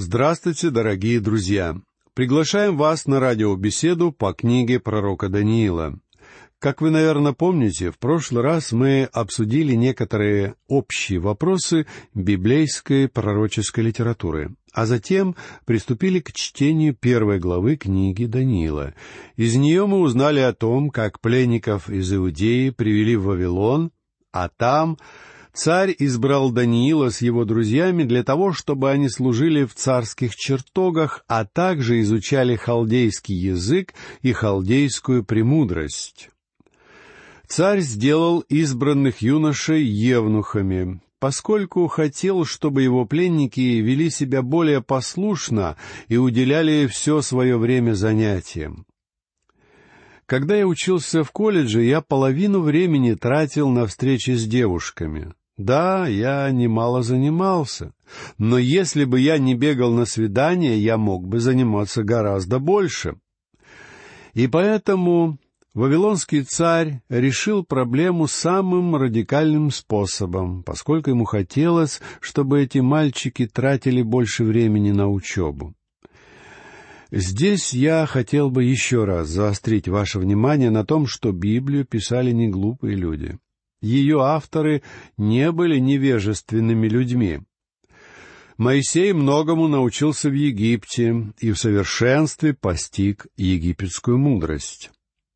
Здравствуйте, дорогие друзья! Приглашаем вас на радиобеседу по книге пророка Даниила. Как вы, наверное, помните, в прошлый раз мы обсудили некоторые общие вопросы библейской пророческой литературы, а затем приступили к чтению первой главы книги Даниила. Из нее мы узнали о том, как пленников из Иудеи привели в Вавилон, а там царь избрал Даниила с его друзьями для того, чтобы они служили в царских чертогах, а также изучали халдейский язык и халдейскую премудрость. Царь сделал избранных юношей евнухами, поскольку хотел, чтобы его пленники вели себя более послушно и уделяли все свое время занятиям. Когда я учился в колледже, я половину времени тратил на встречи с девушками. Да, я немало занимался, но если бы я не бегал на свидания, я мог бы заниматься гораздо больше. И поэтому вавилонский царь решил проблему самым радикальным способом, поскольку ему хотелось, чтобы эти мальчики тратили больше времени на учебу. Здесь я хотел бы еще раз заострить ваше внимание на том, что Библию писали не глупые люди. Ее авторы не были невежественными людьми. Моисей многому научился в Египте и в совершенстве постиг египетскую мудрость.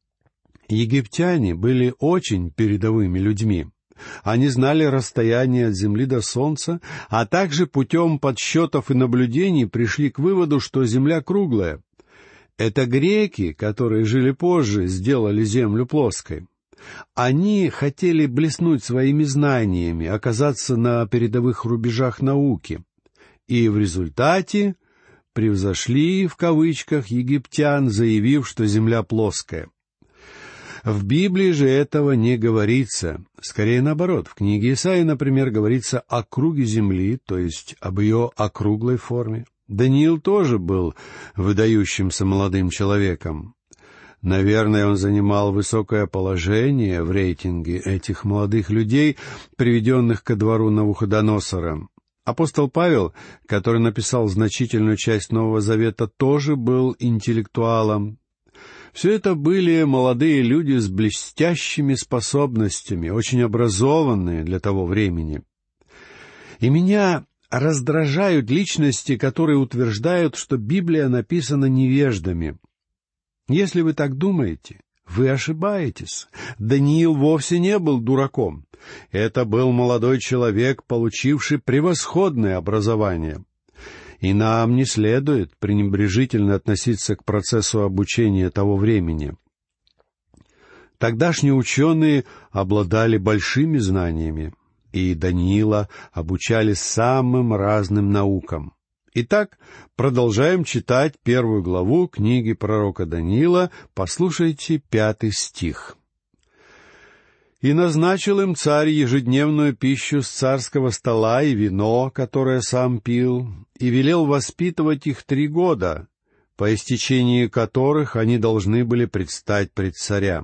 Египтяне были очень передовыми людьми. Они знали расстояние от земли до солнца, а также путем подсчетов и наблюдений пришли к выводу, что земля круглая. Это греки, которые жили позже, сделали землю плоской. Они хотели блеснуть своими знаниями, оказаться на передовых рубежах науки. И в результате превзошли, в кавычках, египтян, заявив, что земля плоская. В Библии же этого не говорится. Скорее наоборот, в книге Исаии, например, говорится о круге земли, то есть об ее округлой форме. Даниил тоже был выдающимся молодым человеком. Наверное, он занимал высокое положение в рейтинге этих молодых людей, приведенных ко двору Навуходоносора. Апостол Павел, который написал значительную часть Нового Завета, тоже был интеллектуалом. Все это были молодые люди с блестящими способностями, очень образованные для того времени. И меня раздражают личности, которые утверждают, что Библия написана невеждами. Если вы так думаете, вы ошибаетесь. Даниил вовсе не был дураком. Это был молодой человек, получивший превосходное образование. И нам не следует пренебрежительно относиться к процессу обучения того времени. Тогдашние ученые обладали большими знаниями, и Даниила обучали самым разным наукам. Итак, продолжаем читать первую главу книги пророка Даниила. Послушайте 5 стих. «И назначил им царь ежедневную пищу с царского стола и вино, которое сам пил, и велел воспитывать их 3 года, по истечении которых они должны были предстать пред царя».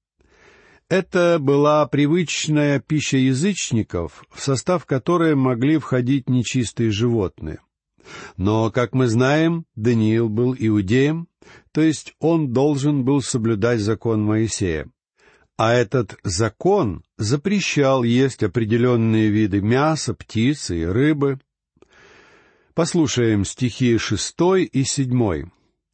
Это была привычная пища язычников, в состав которой могли входить нечистые животные. Но, как мы знаем, Даниил был иудеем, то есть он должен был соблюдать закон Моисея. А этот закон запрещал есть определенные виды мяса, птицы и рыбы. Послушаем стихи 6 и 7.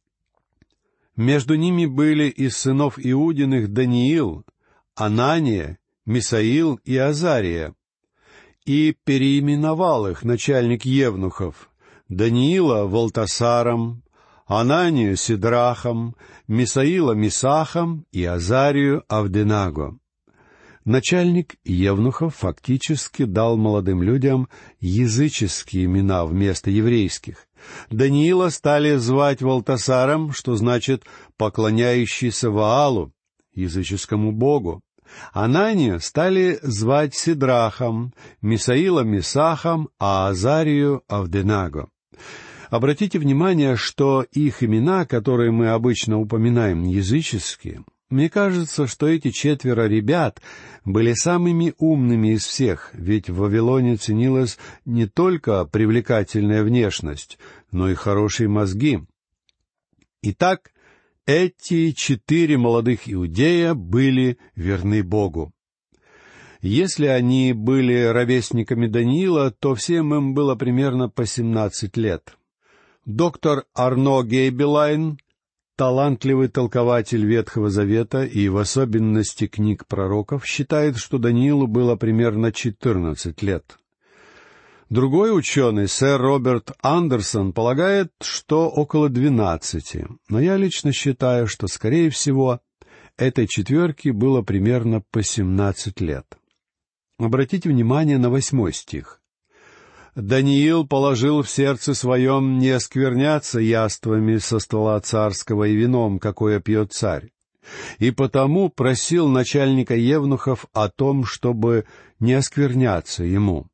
«Между ними были из сынов Иудиных Даниил, Анания, Мисаил и Азария. И переименовал их начальник евнухов, Даниила Валтасаром, Ананию Сидрахом, Мисаила Мисахом и Азарию Авденаго». Начальник евнухов фактически дал молодым людям языческие имена вместо еврейских. Даниила стали звать Валтасаром, что значит «поклоняющийся Ваалу», языческому богу. Ананию стали звать Сидрахом, Мисаила Мисахом, а Азарию Авденаго. Обратите внимание, что их имена, которые мы обычно упоминаем языческие, Мне кажется, что эти 4 ребят были самыми умными из всех, ведь в Вавилоне ценилась не только привлекательная внешность, но и хорошие мозги. Итак, эти 4 молодых иудея были верны Богу. Если они были ровесниками Даниила, то всем им было примерно по 17 лет. Доктор Арно Гейбелайн, талантливый толкователь Ветхого Завета и в особенности книг пророков, считает, что Даниилу было примерно 14 лет. Другой ученый, сэр Роберт Андерсон, полагает, что около 12, но я лично считаю, что, скорее всего, этой 4 было примерно по 17 лет. Обратите внимание на 8 стих. «Даниил положил в сердце своем не оскверняться яствами со стола царского и вином, какое пьет царь, и потому просил начальника евнухов о том, чтобы не оскверняться ему».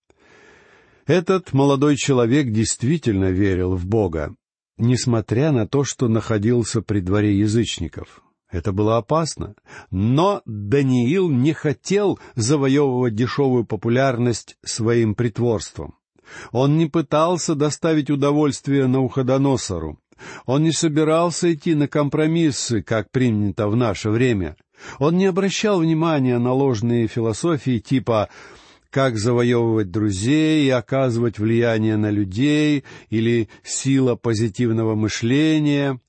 Этот молодой человек действительно верил в Бога, несмотря на то, что находился при дворе язычников. Это было опасно, но Даниил не хотел завоевывать дешевую популярность своим притворством. Он не пытался доставить удовольствие Навуходоносору. Он не собирался идти на компромиссы, как принято в наше время. Он не обращал внимания на ложные философии типа «как завоевывать друзей и оказывать влияние на людей» или «сила позитивного мышления».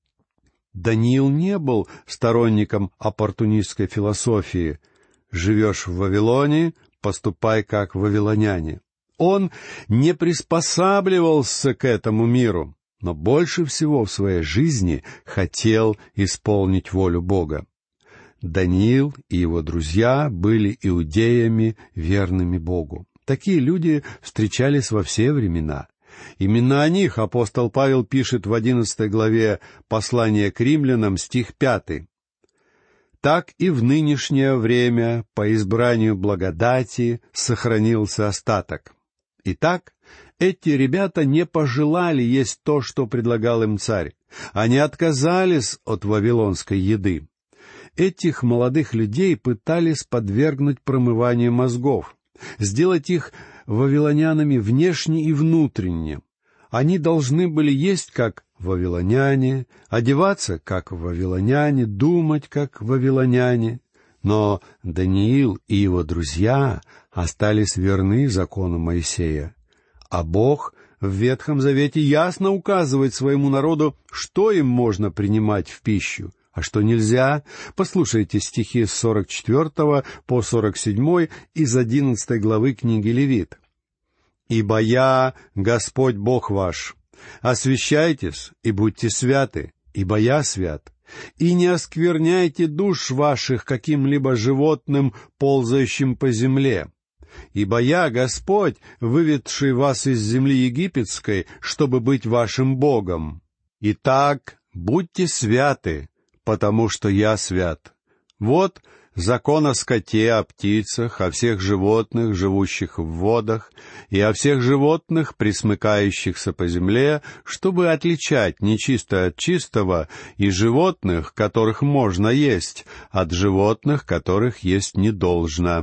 Даниил не был сторонником оппортунистской философии «живешь в Вавилоне, поступай как вавилоняне». Он не приспосабливался к этому миру, но больше всего в своей жизни хотел исполнить волю Бога. Даниил и его друзья были иудеями, верными Богу. Такие люди встречались во все времена. Именно о них апостол Павел пишет в 11 главе послания к римлянам, стих 5. «Так и в нынешнее время по избранию благодати сохранился остаток». Итак, эти ребята не пожелали есть то, что предлагал им царь. Они отказались от вавилонской еды. Этих молодых людей пытались подвергнуть промыванию мозгов, сделать их вавилонянами внешне и внутренне. Они должны были есть как вавилоняне, одеваться как вавилоняне, думать как вавилоняне. Но Даниил и его друзья остались верны закону Моисея. А Бог в Ветхом Завете ясно указывает своему народу, что им можно принимать в пищу, а что нельзя. Послушайте стихи с 44 по 47 из 11 главы книги Левит. «Ибо я, Господь Бог ваш, освящайтесь и будьте святы, ибо я свят. И не оскверняйте душ ваших каким-либо животным, ползающим по земле. Ибо я, Господь, выведший вас из земли египетской, чтобы быть вашим Богом. Итак, будьте святы, потому что я свят. Вот закон о скоте, о птицах, о всех животных, живущих в водах, и о всех животных, пресмыкающихся по земле, чтобы отличать нечистое от чистого, и животных, которых можно есть, от животных, которых есть не должно».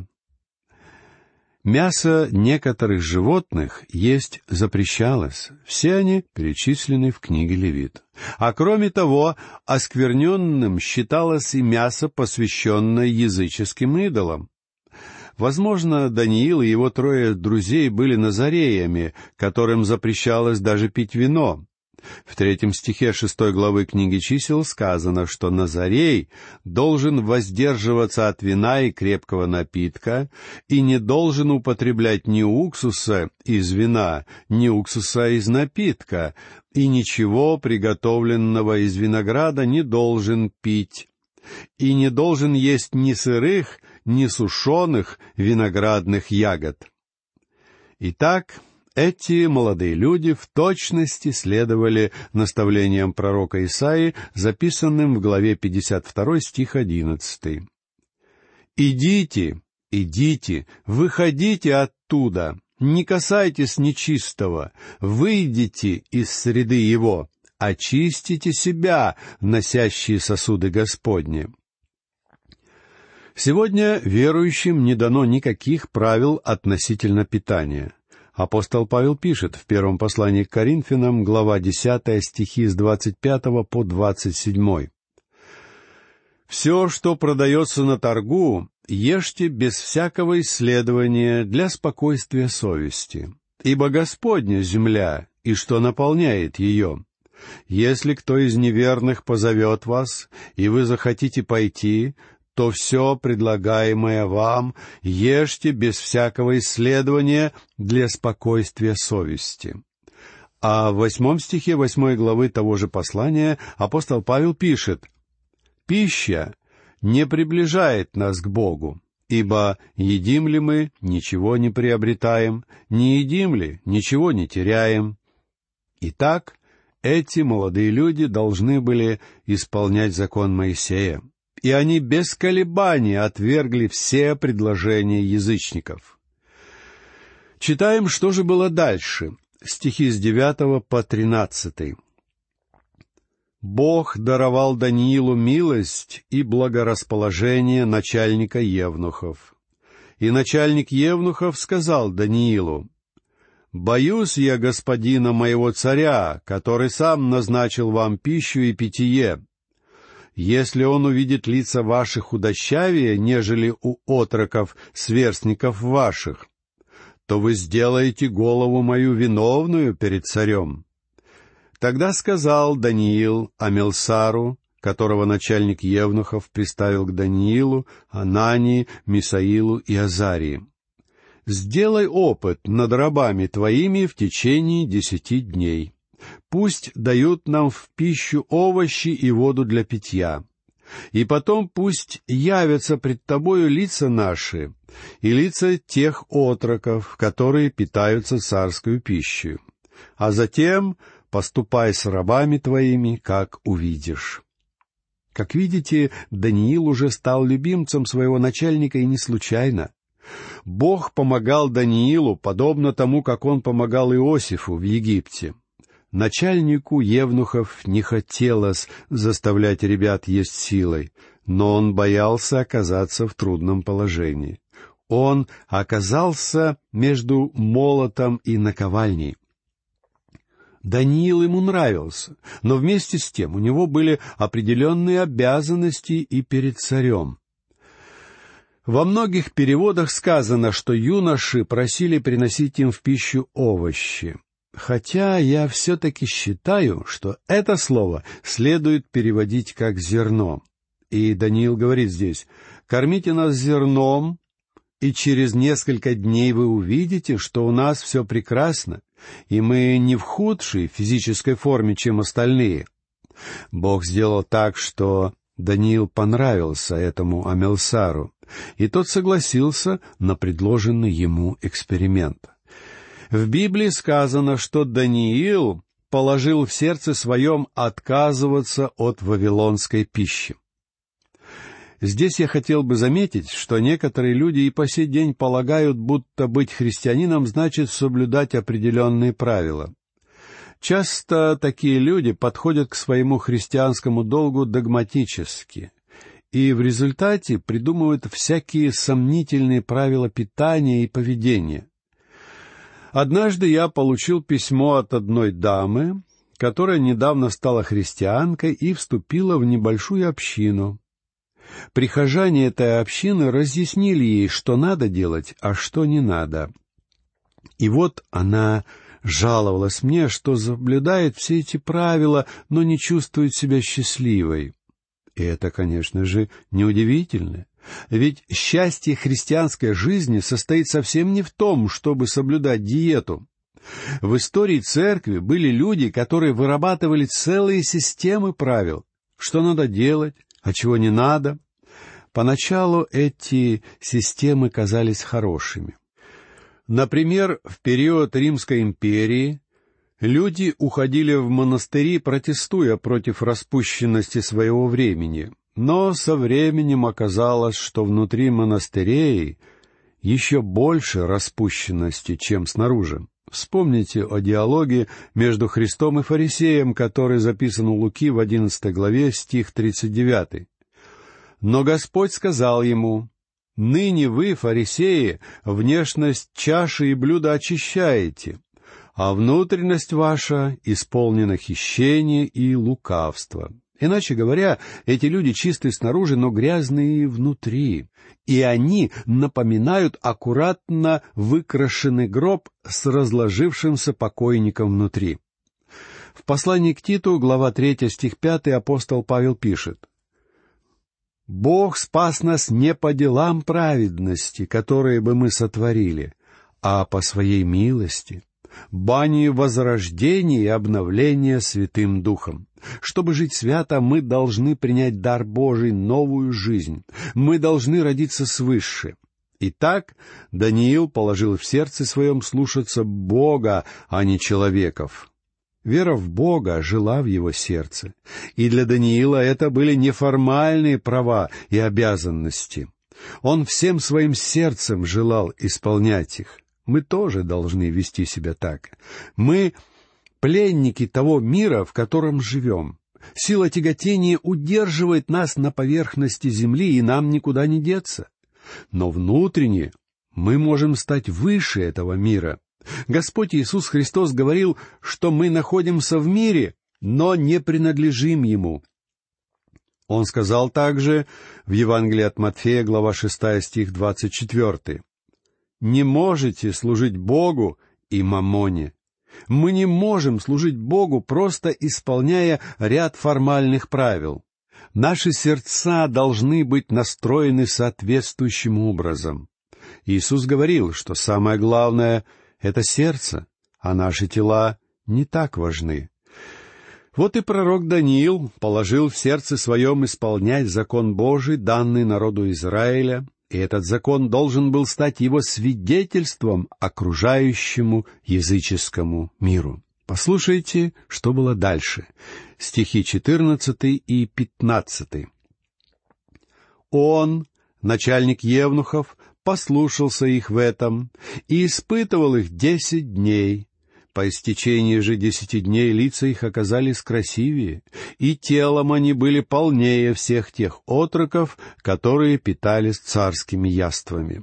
Мясо некоторых животных есть запрещалось. Все они перечислены в книге Левит. А кроме того, оскверненным считалось и мясо, посвященное языческим идолам. Возможно, Даниил и его 3 друзей были назареями, которым запрещалось даже пить вино. В 3 стихе 6 главы книги Чисел сказано, что назарей должен воздерживаться от вина и крепкого напитка и не должен употреблять ни уксуса из вина, ни уксуса из напитка, и ничего приготовленного из винограда не должен пить, и не должен есть ни сырых, ни сушеных виноградных ягод. Итак, эти молодые люди в точности следовали наставлениям пророка Исаии, записанным в главе 52, стих 11. «Идите, идите, выходите оттуда, не касайтесь нечистого, выйдите из среды его, очистите себя, носящие сосуды Господни». Сегодня верующим не дано никаких правил относительно питания. Апостол Павел пишет в первом послании к Коринфянам, глава 10, стихи с 25 по 27. «Все, что продается на торгу, ешьте без всякого исследования для спокойствия совести. Ибо Господня земля, и что наполняет ее. Если кто из неверных позовет вас, и вы захотите пойти, то все предлагаемое вам ешьте без всякого исследования для спокойствия совести». А в 8 стихе 8 главы того же послания апостол Павел пишет: «Пища не приближает нас к Богу, ибо едим ли мы, ничего не приобретаем, не едим ли, ничего не теряем». Итак, эти молодые люди должны были исполнять закон Моисея, и они без колебаний отвергли все предложения язычников. Читаем, что же было дальше, стихи с 9 по 13. «Бог даровал Даниилу милость и благорасположение начальника евнухов. И начальник евнухов сказал Даниилу: «Боюсь я господина моего царя, который сам назначил вам пищу и питье. Если он увидит лица ваших худощавее, нежели у отроков, сверстников ваших, то вы сделаете голову мою виновную перед царем». Тогда сказал Даниил Амилсару, которого начальник евнухов приставил к Даниилу, Анании, Мисаилу и Азарии: «Сделай опыт над рабами твоими в течение 10 дней. Пусть дают нам в пищу овощи и воду для питья. И потом пусть явятся пред тобою лица наши и лица тех отроков, которые питаются царскую пищей. А затем поступай с рабами твоими, как увидишь». Как видите, Даниил уже стал любимцем своего начальника, и не случайно. Бог помогал Даниилу, подобно тому, как он помогал Иосифу в Египте. Начальнику евнухов не хотелось заставлять ребят есть силой, но он боялся оказаться в трудном положении. Он оказался между молотом и наковальней. Даниил ему нравился, но вместе с тем у него были определенные обязанности и перед царем. Во многих переводах сказано, что юноши просили приносить им в пищу овощи. Хотя я все-таки считаю, что это слово следует переводить как «зерно». И Даниил говорит здесь: «Кормите нас зерном, и через несколько дней вы увидите, что у нас все прекрасно, и мы не в худшей физической форме, чем остальные». Бог сделал так, что Даниил понравился этому Амилсару, и тот согласился на предложенный ему эксперимент. В Библии сказано, что Даниил положил в сердце своем отказываться от вавилонской пищи. Здесь я хотел бы заметить, что некоторые люди и по сей день полагают, будто быть христианином значит соблюдать определенные правила. Часто такие люди подходят к своему христианскому долгу догматически, и в результате придумывают всякие сомнительные правила питания и поведения. Однажды я получил письмо от одной дамы, которая недавно стала христианкой и вступила в небольшую общину. Прихожане этой общины разъяснили ей, что надо делать, а что не надо. И вот она жаловалась мне, что соблюдает все эти правила, но не чувствует себя счастливой. И это, конечно же, неудивительно. Ведь счастье христианской жизни состоит совсем не в том, чтобы соблюдать диету. В истории церкви были люди, которые вырабатывали целые системы правил, что надо делать, а чего не надо. Поначалу эти системы казались хорошими. Например, в период Римской империи люди уходили в монастыри, протестуя против распущенности своего времени. Но со временем оказалось, что внутри монастырей еще больше распущенности, чем снаружи. Вспомните о диалоге между Христом и фарисеем, который записан у Луки в 11 главе, стих 39. «Но Господь сказал ему: ныне вы, фарисеи, внешность чаши и блюда очищаете, а внутренность ваша исполнена хищения и лукавства». Иначе говоря, эти люди чистые снаружи, но грязные внутри. И они напоминают аккуратно выкрашенный гроб с разложившимся покойником внутри. В послании к Титу, глава 3, стих 5, апостол Павел пишет: «Бог спас нас не по делам праведности, которые бы мы сотворили, а по своей милости, банию возрождения и обновления Святым Духом. Чтобы жить свято, мы должны принять дар Божий, новую жизнь. Мы должны родиться свыше». Итак, Даниил положил в сердце своем слушаться Бога, а не человеков. Вера в Бога жила в его сердце, и для Даниила это были неформальные права и обязанности. Он всем своим сердцем желал исполнять их. Мы тоже должны вести себя так. Мы пленники того мира, в котором живем. Сила тяготения удерживает нас на поверхности земли, и нам никуда не деться. Но внутренне мы можем стать выше этого мира. Господь Иисус Христос говорил, что мы находимся в мире, но не принадлежим ему. Он сказал также в Евангелии от Матфея, глава 6, стих 24: «Не можете служить Богу и маммоне». Мы не можем служить Богу, просто исполняя ряд формальных правил. Наши сердца должны быть настроены соответствующим образом. Иисус говорил, что самое главное — это сердце, а наши тела не так важны. Вот и пророк Даниил положил в сердце своем исполнять закон Божий, данный народу Израиля, и этот закон должен был стать его свидетельством окружающему языческому миру. Послушайте, что было дальше. Стихи 14 и 15. «Он, начальник евнухов, послушался их в этом и испытывал их 10 дней. По истечении же 10 дней лица их оказались красивее, и телом они были полнее всех тех отроков, которые питались царскими яствами».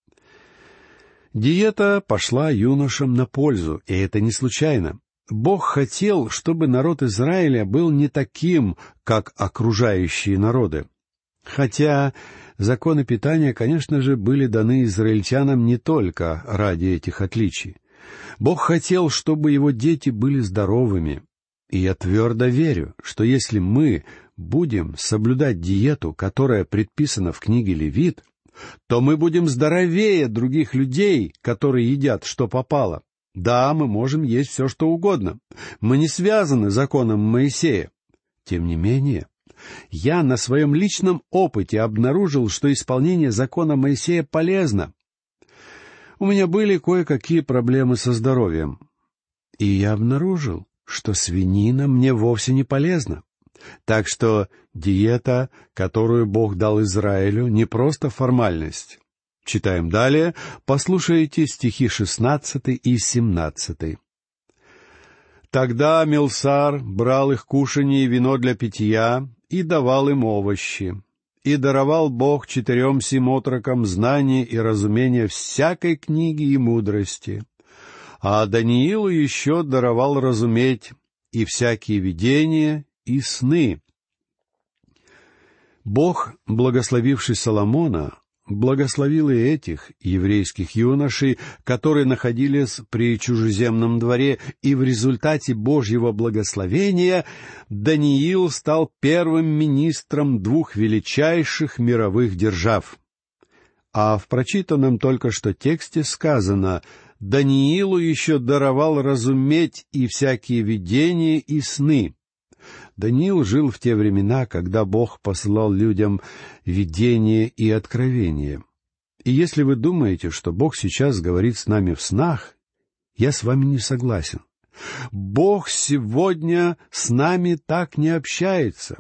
Диета пошла юношам на пользу, и это не случайно. Бог хотел, чтобы народ Израиля был не таким, как окружающие народы. Хотя законы питания, конечно же, были даны израильтянам не только ради этих отличий. Бог хотел, чтобы его дети были здоровыми. И я твердо верю, что если мы будем соблюдать диету, которая предписана в книге Левит, то мы будем здоровее других людей, которые едят, что попало. Да, мы можем есть все, что угодно. Мы не связаны законом Моисея. Тем не менее, я на своем личном опыте обнаружил, что исполнение закона Моисея полезно. У меня были кое-какие проблемы со здоровьем. И я обнаружил, что свинина мне вовсе не полезна. Так что диета, которую Бог дал Израилю, не просто формальность. Читаем далее, послушайте стихи 16 и 17. «Тогда Милсар брал их кушанье и вино для питья и давал им овощи. И даровал Бог 4 сим отрокам знание и разумение всякой книги и мудрости. А Даниилу еще даровал разуметь и всякие видения и сны». Бог, благословивший Соломона, благословил и этих еврейских юношей, которые находились при чужеземном дворе, и в результате Божьего благословения Даниил стал первым министром 2 величайших мировых держав. А в прочитанном только что тексте сказано: «Даниилу еще даровал разуметь и всякие видения и сны». Даниил жил в те времена, когда Бог посылал людям видения и откровения. И если вы думаете, что Бог сейчас говорит с нами в снах, я с вами не согласен. Бог сегодня с нами так не общается.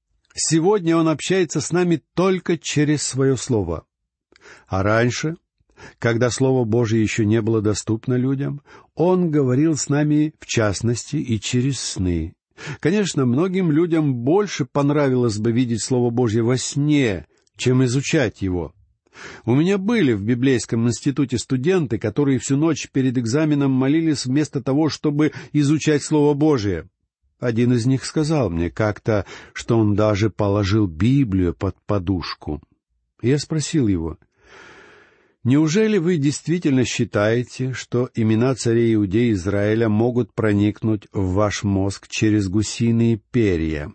Сегодня Он общается с нами только через Свое Слово. А раньше Когда Слово Божие еще не было доступно людям, Он говорил с нами, в частности, и через сны. Конечно, многим людям больше понравилось бы видеть Слово Божье во сне, чем изучать его. У меня были в библейском институте студенты, которые всю ночь перед экзаменом молились вместо того, чтобы изучать Слово Божие. Один из них сказал мне как-то, что он даже положил Библию под подушку. Я спросил его: «Неужели вы действительно считаете, что имена царей Иудеи и Израиля могут проникнуть в ваш мозг через гусиные перья?»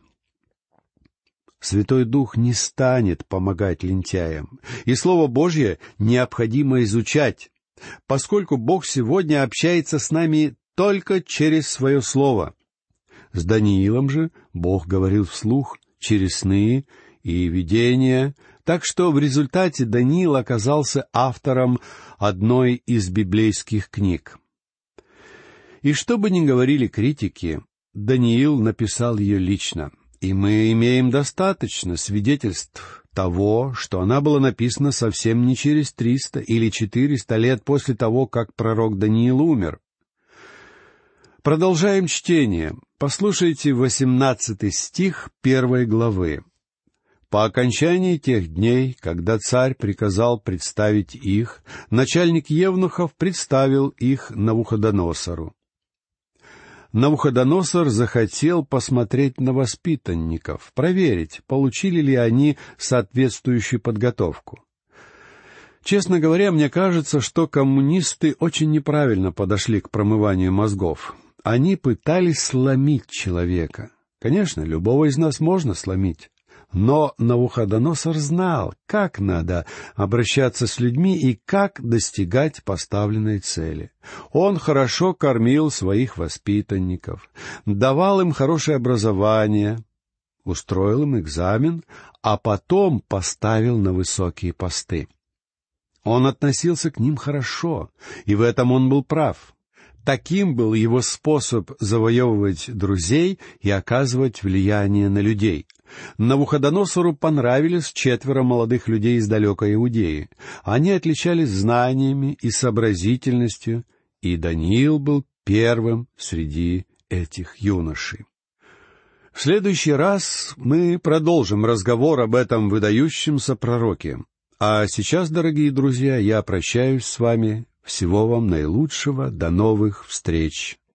Святой Дух не станет помогать лентяям, и Слово Божье необходимо изучать, поскольку Бог сегодня общается с нами только через Свое Слово. С Даниилом же Бог говорил вслух через сны и видения, так что в результате Даниил оказался автором одной из библейских книг. И что бы ни говорили критики, Даниил написал ее лично. И мы имеем достаточно свидетельств того, что она была написана совсем не через 300 или 400 лет после того, как пророк Даниил умер. Продолжаем чтение. Послушайте 18 стих 1 главы. «По окончании тех дней, когда царь приказал представить их, начальник евнухов представил их Навуходоносору. Навуходоносор захотел посмотреть на воспитанников, проверить, получили ли они соответствующую подготовку. Честно говоря, мне кажется, что коммунисты очень неправильно подошли к промыванию мозгов. Они пытались сломить человека. Конечно, любого из нас можно сломить. Но Навуходоносор знал, как надо обращаться с людьми и как достигать поставленной цели. Он хорошо кормил своих воспитанников, давал им хорошее образование, устроил им экзамен, а потом поставил на высокие посты. Он относился к ним хорошо, и в этом он был прав. Таким был его способ завоевывать друзей и оказывать влияние на людей. Навуходоносору понравились 4 молодых людей из далекой Иудеи. Они отличались знаниями и сообразительностью, и Даниил был первым среди этих юношей. В следующий раз мы продолжим разговор об этом выдающемся пророке. А сейчас, дорогие друзья, я прощаюсь с вами. Всего вам наилучшего. До новых встреч.